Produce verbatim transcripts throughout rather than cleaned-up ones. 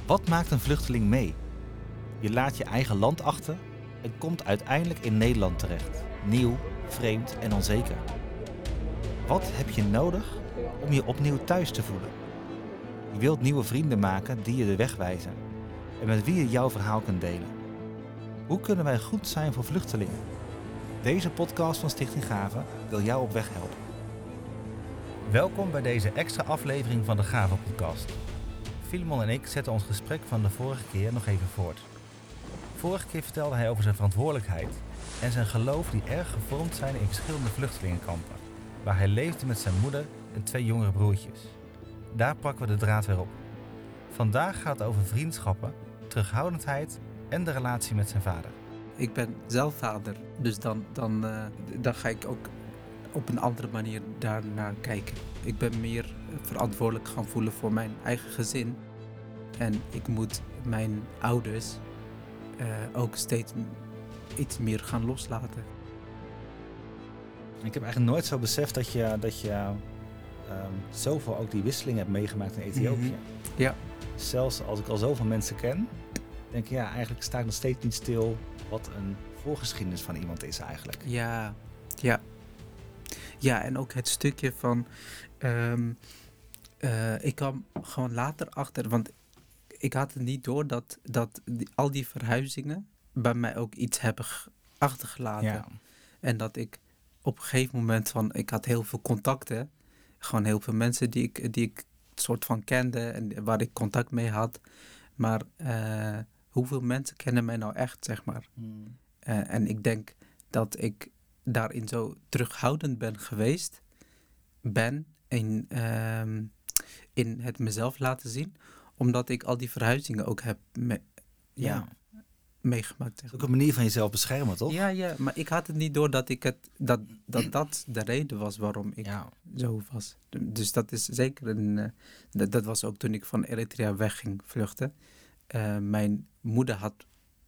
Wat maakt een vluchteling mee? Je laat je eigen land achter en komt uiteindelijk in Nederland terecht. Nieuw, vreemd en onzeker. Wat heb je nodig om je opnieuw thuis te voelen? Je wilt nieuwe vrienden maken die je de weg wijzen en met wie je jouw verhaal kunt delen. Hoe kunnen wij goed zijn voor vluchtelingen? Deze podcast van Stichting Gave wil jou op weg helpen. Welkom bij deze extra aflevering van de Gave podcast. Filemon en ik zetten ons gesprek van de vorige keer nog even voort. Vorige keer vertelde hij over zijn verantwoordelijkheid en zijn geloof die erg gevormd zijn in verschillende vluchtelingenkampen, waar hij leefde met zijn moeder en twee jongere broertjes. Daar pakken we de draad weer op. Vandaag gaat het over vriendschappen, terughoudendheid en de relatie met zijn vader. Ik ben zelf vader, dus dan, dan, uh, dan ga ik ook op een andere manier daarnaar kijken. Ik ben meer verantwoordelijk gaan voelen voor mijn eigen gezin. En ik moet mijn ouders uh, ook steeds iets meer gaan loslaten. Ik heb eigenlijk nooit zo beseft dat je, dat je um, zoveel ook die wisseling hebt meegemaakt in Ethiopië. Mm-hmm. Ja. Zelfs als ik al zoveel mensen ken, denk ik ja, eigenlijk sta ik nog steeds niet stil wat een voorgeschiedenis van iemand is eigenlijk. Ja, ja. Ja, en ook het stukje van, um, uh, ik kwam gewoon later achter, want ik had het niet door dat, dat die, al die verhuizingen bij mij ook iets hebben g- achtergelaten. Ja. En dat ik op een gegeven moment van, ik had heel veel contacten, gewoon heel veel mensen die ik, die ik soort van kende en waar ik contact mee had. Maar uh, hoeveel mensen kennen mij nou echt, zeg maar. Hmm. Uh, en ik denk dat ik daarin zo terughoudend ben geweest, ben in, um, in het mezelf laten zien, omdat ik al die verhuizingen ook heb me- ja, Ja. meegemaakt. Zeg Ook maar. een manier van jezelf beschermen, toch? Ja, ja, maar ik had het niet door dat ik het, dat, dat, dat de reden was waarom ik Ja. zo was. Dus dat is zeker een, uh, dat, dat was ook toen ik van Eritrea wegging vluchten. Uh, mijn moeder had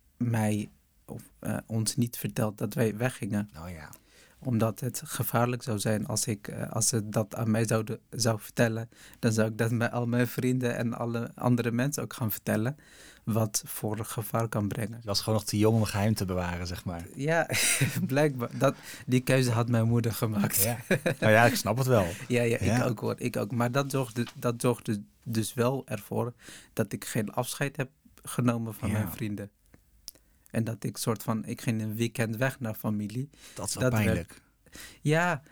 mij of uh, ons niet verteld dat wij weggingen. Oh ja. Omdat het gevaarlijk zou zijn als ik uh, als ze dat aan mij zouden zou vertellen. Dan zou ik dat met al mijn vrienden en alle andere mensen ook gaan vertellen. Wat voor gevaar kan brengen. Je was gewoon nog te jong om een geheim te bewaren, zeg maar. Ja, blijkbaar. Dat, die keuze had mijn moeder gemaakt. Ja. Nou ja, ik snap het wel. ja, ja, Ja. ik ook hoor. Ik ook. Maar dat zorgde, dat zorgde dus wel ervoor dat ik geen afscheid heb genomen van Ja. mijn vrienden. En dat ik soort van, ik ging een weekend weg naar familie. Dat is wel Dat pijnlijk. werd, ja,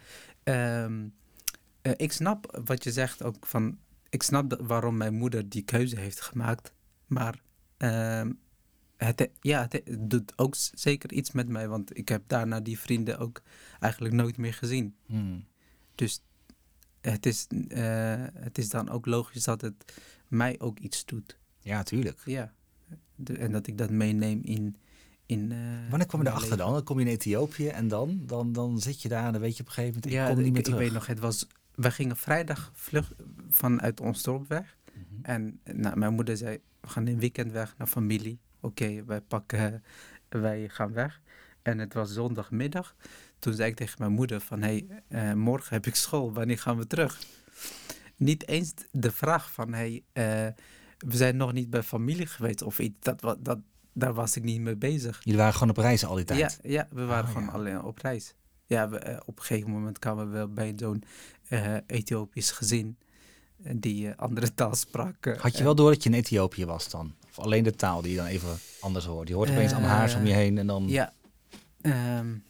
um, uh, ik snap wat je zegt ook van, ik snap dat, waarom mijn moeder die keuze heeft gemaakt. Maar um, het, ja, het, het doet ook z- zeker iets met mij, want ik heb daarna die vrienden ook eigenlijk nooit meer gezien. Hmm. Dus het is, uh, het is dan ook logisch dat het mij ook iets doet. Ja, tuurlijk. Ja, de, en dat ik dat meeneem in... In, uh, Wanneer kom je mijn erachter dan? Dan kom je in Ethiopië en dan? Dan, dan zit je daar en dan weet je op een gegeven moment, ik ja, kom niet ik, meer ik terug. weet nog, het was, we gingen vrijdag vlug vanuit ons dorp weg. Mm-hmm. En nou, mijn moeder zei, we gaan een weekend weg naar familie. Oké, okay, wij pakken, uh, wij gaan weg. En het was zondagmiddag. Toen zei ik tegen mijn moeder van, hé, hey, uh, morgen heb ik school, wanneer gaan we terug? Niet eens de vraag van, hé, hey, uh, we zijn nog niet bij familie geweest of iets. Dat, dat, daar was ik niet mee bezig. Jullie waren gewoon op reis al die tijd? Ja, ja we waren oh, gewoon ja. alleen op reis. Ja, we, uh, op een gegeven moment kwamen we wel bij zo'n uh, Ethiopisch gezin uh, die uh, andere taal sprak. Uh, Had je wel door dat je in Ethiopië was dan? Of alleen de taal die je dan even anders hoort? Je hoort opeens uh, Amhaars om je heen en dan... Ja, um,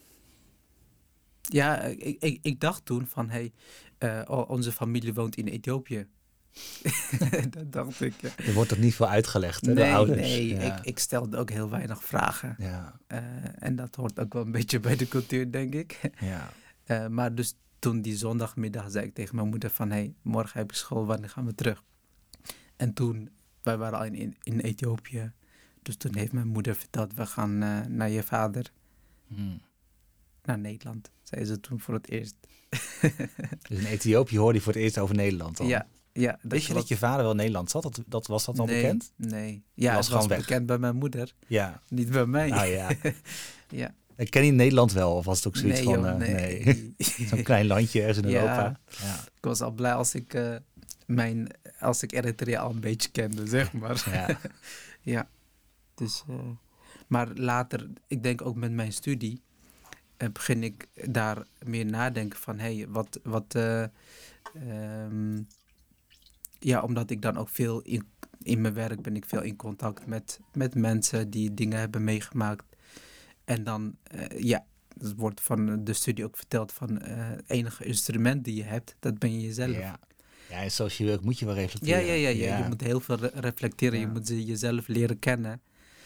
ja ik, ik, ik dacht toen van, hé, hey, uh, onze familie woont in Ethiopië. Dat dacht ik. Ja. Er wordt toch niet veel uitgelegd, hè, nee, de ouders? Nee, ja. ik, ik stelde ook heel weinig vragen. Ja. Uh, en dat hoort ook wel een beetje bij de cultuur, denk ik. Ja. Uh, maar dus toen die zondagmiddag zei ik tegen mijn moeder van, hé, hey, morgen heb ik school, wanneer gaan we terug? En toen, wij waren al in, in, in Ethiopië. Dus toen heeft mijn moeder verteld, we gaan uh, naar je vader. Hmm. Naar Nederland, zei ze toen voor het eerst. Dus in Ethiopië hoorde je voor het eerst over Nederland dan? Ja. Ja, wist je dat je vader wel in Nederland zat? Dat, dat, was dat al nee, bekend? Nee, ja, was het was weg. bekend bij mijn moeder. Ja. Niet bij mij. Nou ja. Ja. Ik ken je Nederland wel, of was het ook zoiets nee, van... Joh, Uh, nee. nee. Zo'n klein landje ergens in ja. Europa. Ja. Ik was al blij als ik uh, mijn, als ik Eritrea al een beetje kende, zeg maar. Ja. Ja, dus, uh, maar later, ik denk ook met mijn studie, uh, begin ik daar meer nadenken van, hé, hey, wat, wat, uh, um, ja, omdat ik dan ook veel in, in mijn werk ben ik veel in contact met, met mensen die dingen hebben meegemaakt. En dan, uh, ja, het wordt van de studie ook verteld van uh, het enige instrument die je hebt, dat ben je jezelf. Ja, ja en zoals je werkt moet je wel reflecteren. Ja, ja, ja, ja. ja. Je moet heel veel re- reflecteren. Ja. Je moet jezelf leren kennen.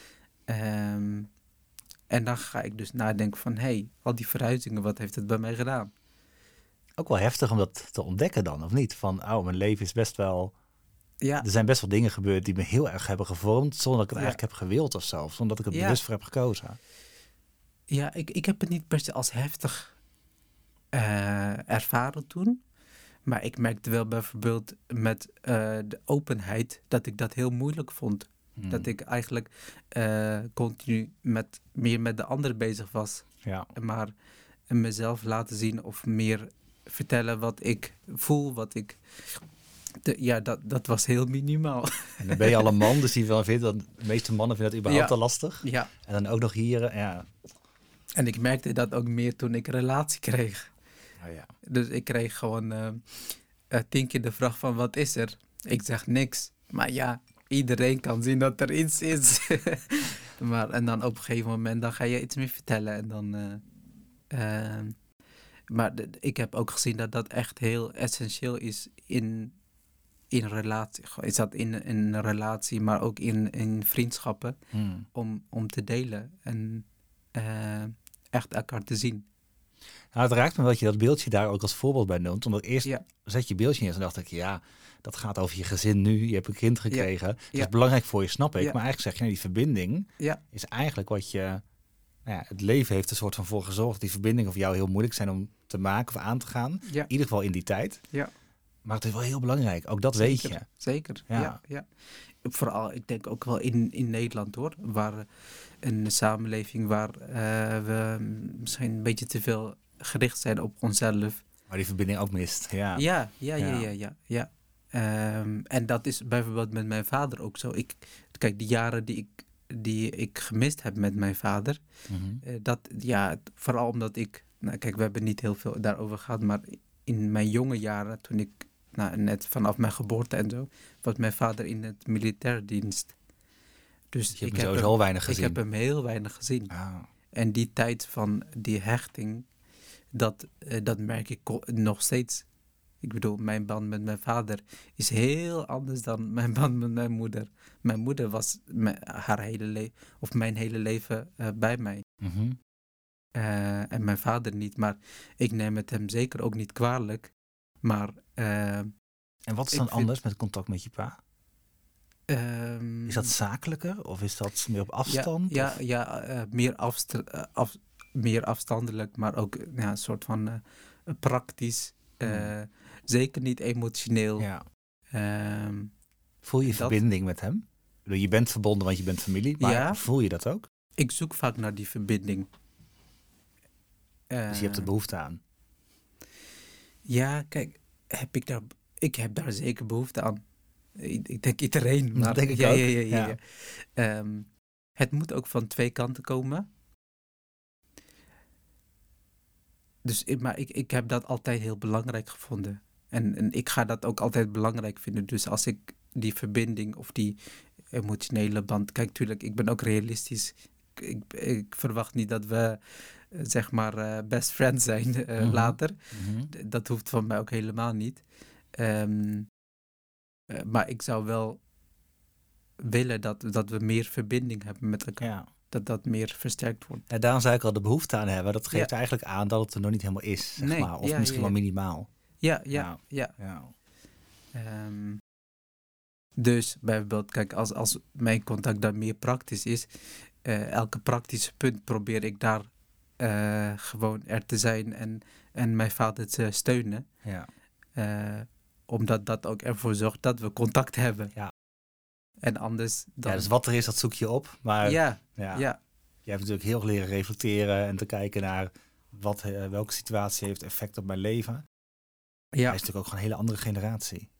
Um, en dan ga ik dus nadenken van, hé, hey, al die verhuizingen, wat heeft het bij mij gedaan? Ook wel heftig om dat te ontdekken dan, of niet? Van, oh, mijn leven is best wel... Ja. Er zijn best wel dingen gebeurd die me heel erg hebben gevormd, zonder dat ik het ja. eigenlijk heb gewild of zo. Zonder dat ik het ja. bewust voor heb gekozen. Ja, ik, ik heb het niet per se als heftig uh, ervaren toen. Maar ik merkte wel bijvoorbeeld met uh, de openheid dat ik dat heel moeilijk vond. Hmm. Dat ik eigenlijk uh, continu met, meer met de ander bezig was. Ja. Maar mezelf laten zien of meer vertellen wat ik voel, wat ik... De, ja, dat, dat was heel minimaal. En dan ben je al een man, dus die wel vindt dat de meeste mannen vinden dat überhaupt ja. te lastig. Ja. En dan ook nog hier, ja. En ik merkte dat ook meer toen ik een relatie kreeg. Oh ja. Dus ik kreeg gewoon uh, uh, tien keer de vraag van wat is er? Ik zeg niks. Maar ja, iedereen kan zien dat er iets is. maar, en dan op een gegeven moment dan ga je iets meer vertellen. En dan, uh, uh, maar de, ik heb ook gezien dat dat echt heel essentieel is in, in relatie. Is dat in, in een relatie, maar ook in, in vriendschappen. Hmm. Om, om te delen en uh, echt elkaar te zien. Nou, het raakt me dat je dat beeldje daar ook als voorbeeld bij noemt. Omdat eerst ja. zet je beeldje neer en dacht ik, ja, dat gaat over je gezin nu. Je hebt een kind gekregen. Ja. Dat ja. is belangrijk voor je, snap ik. Ja. Maar eigenlijk zeg je, nou, die verbinding ja. is eigenlijk wat je... Nou ja, het leven heeft er soort van voor gezorgd dat die verbindingen voor jou heel moeilijk zijn om te maken of aan te gaan. Ja. In ieder geval in die tijd. Ja. Maar het is wel heel belangrijk. Ook dat zeker, weet je. Zeker, ja. ja. ja. Vooral, ik denk ook wel in, in Nederland hoor. Waar een samenleving waar uh, we misschien een beetje te veel gericht zijn op onszelf. Maar die verbinding ook mist, ja. Ja, ja, ja, ja, ja. ja, ja. Um, en dat is bijvoorbeeld met mijn vader ook zo. Ik, kijk, die jaren die ik, die ik gemist heb met mijn vader. Mm-hmm. Uh, dat, ja, vooral omdat ik... Nou, kijk, we hebben niet heel veel daarover gehad. Maar in mijn jonge jaren, toen ik... Nou, net vanaf mijn geboorte en zo... was mijn vader in het militair dienst. Dus je ik hebt heb hem heel weinig gezien. Ik heb hem heel weinig gezien. Ah. En die tijd van die hechting... Dat, uh, dat merk ik ko- nog steeds. Ik bedoel, mijn band met mijn vader is heel anders dan mijn band met mijn moeder. Mijn moeder was me, haar hele le- of mijn hele leven uh, bij mij. Mm-hmm. Uh, en mijn vader niet. Maar ik neem het hem zeker ook niet kwalijk. Maar... Uh, en wat is dan vind... anders met contact met je pa? Um, is dat zakelijker of is dat meer op afstand? Ja, ja, ja uh, meer, afst- uh, af, meer afstandelijk, maar ook ja, een soort van uh, praktisch. Uh, hmm. Zeker niet emotioneel. Ja. Um, voel je dat... verbinding met hem? Je bent verbonden, want je bent familie, maar ja, voel je dat ook? Ik zoek vaak naar die verbinding. Uh, dus je hebt er behoefte aan? Ja, kijk, heb ik, daar, ik heb daar zeker behoefte aan. Ik, ik denk iedereen. Maar, dat denk ik ja, ook. Ja, ja, ja, ja. Ja. Um, het moet ook van twee kanten komen. Dus, maar ik, ik heb dat altijd heel belangrijk gevonden. En, en ik ga dat ook altijd belangrijk vinden. Dus als ik die verbinding of die emotionele band... Kijk, tuurlijk, ik ben ook realistisch. Ik, ik, ik verwacht niet dat we, zeg maar, uh, best friends zijn uh, mm-hmm. later. Mm-hmm. D- dat hoeft van mij ook helemaal niet. Um, uh, maar ik zou wel willen dat, dat we meer verbinding hebben met elkaar. Ja. Dat dat meer versterkt wordt. Ja, daarom zou ik al de behoefte aan hebben. Dat geeft ja. eigenlijk aan dat het er nog niet helemaal is, zeg nee, maar. Of ja, misschien ja, ja. wel minimaal. Ja, ja, ja. ja. ja. Um, dus bijvoorbeeld, kijk, als, als mijn contact dan meer praktisch is... Uh, elke praktische punt probeer ik daar uh, gewoon er te zijn... en, en mijn vader te steunen. Ja. Uh, omdat dat ook ervoor zorgt dat we contact hebben. Ja. En anders dan... Ja, dus wat er is, dat zoek je op. Maar ja, ja. ja. Je hebt natuurlijk heel leren reflecteren en te kijken naar wat, uh, welke situatie heeft effect op mijn leven. Ja. Hij is natuurlijk ook gewoon een hele andere generatie.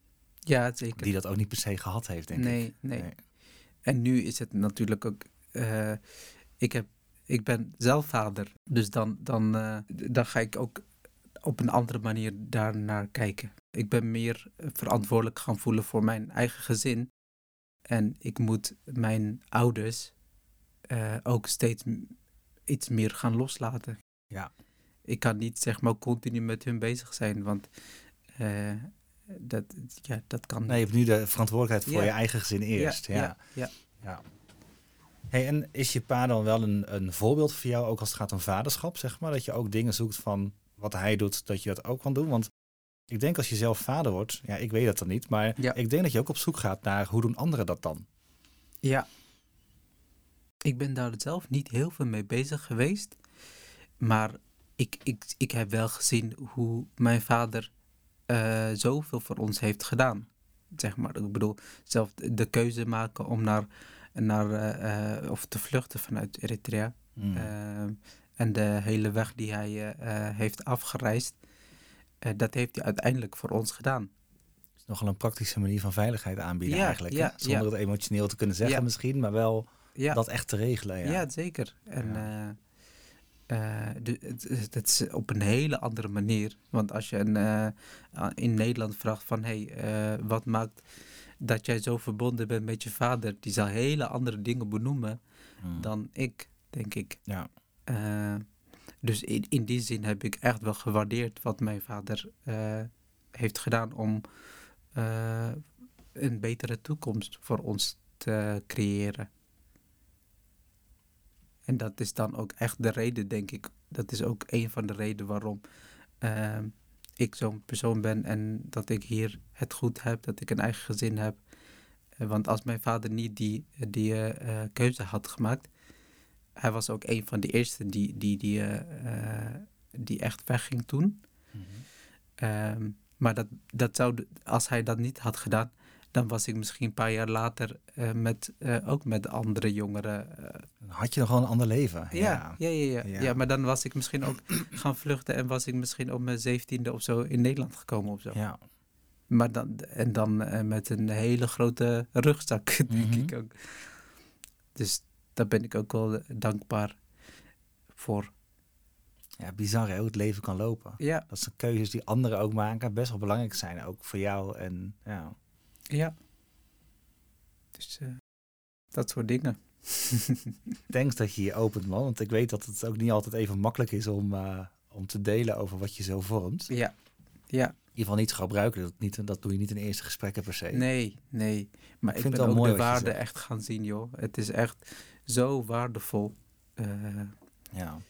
Ja, zeker. Die dat ook niet per se gehad heeft, denk nee, ik. Nee, nee. En nu is het natuurlijk ook... Uh, ik, heb, ik ben zelf vader. Dus dan, dan, uh, dan ga ik ook op een andere manier daarnaar kijken. Ik ben meer verantwoordelijk gaan voelen voor mijn eigen gezin. En ik moet mijn ouders uh, ook steeds iets meer gaan loslaten. Ja. Ik kan niet zeg maar continu met hun bezig zijn, want uh, dat, ja, dat kan niet. Nee, je hebt nu de verantwoordelijkheid voor ja. je eigen gezin eerst. Ja, ja. ja, ja. ja. Hey, en is je pa dan wel een, een voorbeeld voor jou, ook als het gaat om vaderschap, zeg maar? Dat je ook dingen zoekt van wat hij doet, dat je dat ook kan doen? Want ik denk als je zelf vader wordt, ja, ik weet dat dan niet, maar ja. ik denk dat je ook op zoek gaat naar hoe doen anderen dat dan? Ja. Ik ben daar zelf niet heel veel mee bezig geweest, maar ik, ik, ik heb wel gezien hoe mijn vader uh, zoveel voor ons heeft gedaan. Zeg maar, ik bedoel, zelf de keuze maken om naar, naar uh, uh, of te vluchten vanuit Eritrea. Mm. Uh, en de hele weg die hij uh, uh, heeft afgereisd, uh, dat heeft hij uiteindelijk voor ons gedaan. Het is nogal een praktische manier van veiligheid aanbieden ja, eigenlijk. Ja, Zonder ja. het emotioneel te kunnen zeggen ja. misschien, maar wel ja. dat echt te regelen. Ja, ja zeker. En ja. uh, uh, de, het, het is op een hele andere manier. Want als je een, uh, in Nederland vraagt van, hé, hey, uh, wat maakt dat jij zo verbonden bent met je vader? Die zal hele andere dingen benoemen hmm. dan ik, denk ik. Ja. Uh, dus in, in die zin heb ik echt wel gewaardeerd wat mijn vader uh, heeft gedaan om uh, een betere toekomst voor ons te creëren. En dat is dan ook echt de reden, denk ik. Dat is ook een van de redenen waarom uh, ik zo'n persoon ben en dat ik hier het goed heb, dat ik een eigen gezin heb. Uh, want als mijn vader niet die, die uh, keuze had gemaakt, hij was ook een van de eerste die, die, die, uh, uh, die echt wegging toen. Mm-hmm. Um, maar dat, dat zou, als hij dat niet had gedaan, dan was ik misschien een paar jaar later uh, met, uh, ook met andere jongeren. Uh, dan had je nog wel een ander leven. Ja, ja. Ja, ja, ja. ja. ja, maar dan was ik misschien ook gaan vluchten en was ik misschien op mijn zeventiende of zo in Nederland gekomen of zo. Ja. Maar dan, en dan uh, met een hele grote rugzak, denk mm-hmm. ik ook. Dus daar ben ik ook wel dankbaar voor. Ja, bizar hè, hoe het leven kan lopen. Ja. Dat zijn keuzes die anderen ook maken, best wel belangrijk zijn, ook voor jou. En, ja. ja. Dus uh, dat soort dingen. Thanks dat je je opent, man. Want ik weet dat het ook niet altijd even makkelijk is om, uh, om te delen over wat je zo vormt. Ja, ja. In ieder geval niet gebruiken. Dat, niet, dat doe je niet in eerste gesprekken per se. Nee, nee. Maar ik, ik ben ook mooi de waarde echt gaan zien, joh. Het is echt zo waardevol. Uh, ja.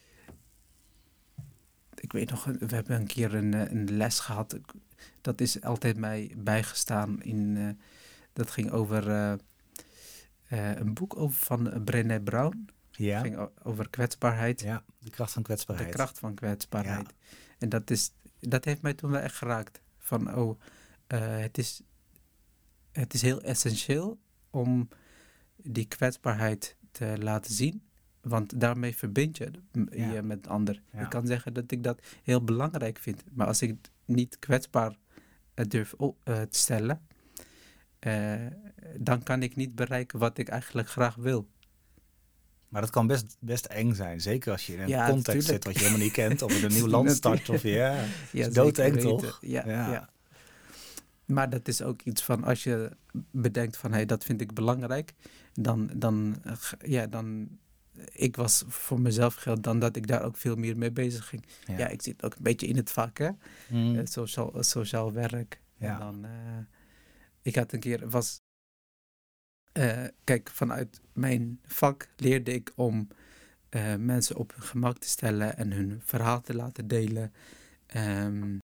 Ik weet nog, we hebben een keer een, een les gehad. Dat is altijd mij bijgestaan. In, uh, dat ging over uh, uh, een boek over van Brené Brown. Ja. Het ging over kwetsbaarheid. Ja, de kracht van kwetsbaarheid. De kracht van kwetsbaarheid. Ja. En dat, is, dat heeft mij toen wel echt geraakt. Van, oh, uh, het, is, het is heel essentieel om die kwetsbaarheid te laten zien. Want daarmee verbind je je ja. met een ander. Ja. Ik kan zeggen dat ik dat heel belangrijk vind. Maar als ik het niet kwetsbaar uh, durf uh, te stellen, uh, dan kan ik niet bereiken wat ik eigenlijk graag wil. Maar dat kan best, best eng zijn. Zeker als je in een ja, context tuurlijk. zit wat je helemaal niet kent. Of in een nieuw land start. Of ja, ja doodeng toch? Ja, ja. ja. Maar dat is ook iets van, als je bedenkt van, hey, dat vind ik belangrijk. Dan, dan, ja, dan, ik was voor mezelf geldt dan dat ik daar ook veel meer mee bezig ging. Ja, ja ik zit ook een beetje in het vak, hè. Mm. Uh, sociaal, uh, sociaal werk. Ja. En dan, uh, ik had een keer, was, uh, kijk, vanuit mijn vak leerde ik om uh, mensen op hun gemak te stellen en hun verhaal te laten delen. Um,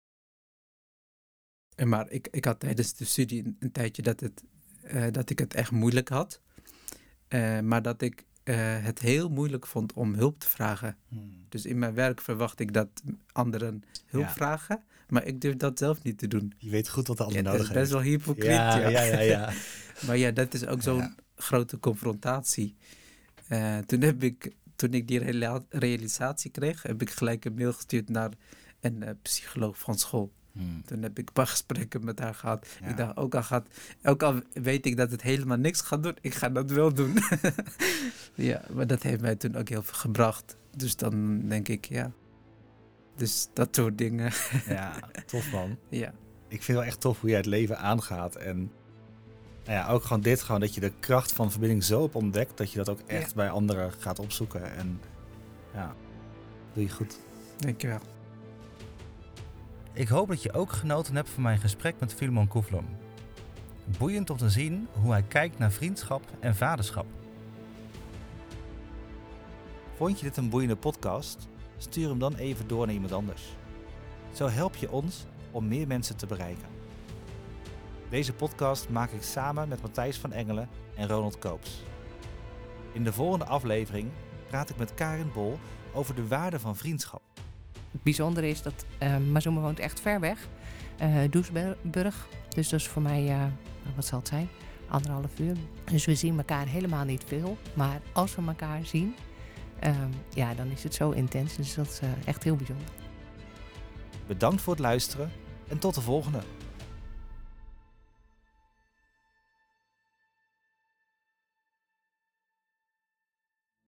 maar ik, ik had tijdens de studie een, een tijdje dat, het, uh, dat ik het echt moeilijk had. Uh, maar dat ik uh, het heel moeilijk vond om hulp te vragen. Hmm. Dus in mijn werk verwacht ik dat anderen hulp ja. vragen. Maar ik durf dat zelf niet te doen. Je weet goed wat de ander ja, nodig heeft. Dat is best wel hypocriet. Ja, ja. ja, ja, ja. Maar ja, dat is ook zo'n ja. grote confrontatie. Uh, toen, heb ik, toen ik die reala- realisatie kreeg, heb ik gelijk een mail gestuurd naar een uh, psycholoog van school. Hmm. Toen heb ik een paar gesprekken met haar gehad. Ja. Ik dacht, ook al, gaat, ook al weet ik dat het helemaal niks gaat doen, ik ga dat wel doen. Ja, maar dat heeft mij toen ook heel veel gebracht. Dus dan denk ik, ja. Dus dat soort dingen. Ja, tof man. Ja. Ik vind het wel echt tof hoe jij het leven aangaat. En nou ja, ook gewoon dit, gewoon dat je de kracht van verbinding zo hebt ontdekt, dat je dat ook echt Ja. bij anderen gaat opzoeken. En ja, doe je goed. Dankjewel. Ik hoop dat je ook genoten hebt van mijn gesprek met Filemon Koeflom. Boeiend om te zien hoe hij kijkt naar vriendschap en vaderschap. Vond je dit een boeiende podcast? Stuur hem dan even door naar iemand anders. Zo help je ons om meer mensen te bereiken. Deze podcast maak ik samen met Matthijs van Engelen en Ronald Koops. In de volgende aflevering praat ik met Karin Bol over de waarde van vriendschap. Het bijzondere is dat uh, Mazuma woont echt ver weg, uh, Doesburg. Dus dat is voor mij, uh, wat zal het zijn, anderhalf uur. Dus we zien elkaar helemaal niet veel. Maar als we elkaar zien, uh, ja, dan is het zo intens. Dus dat is uh, echt heel bijzonder. Bedankt voor het luisteren en tot de volgende.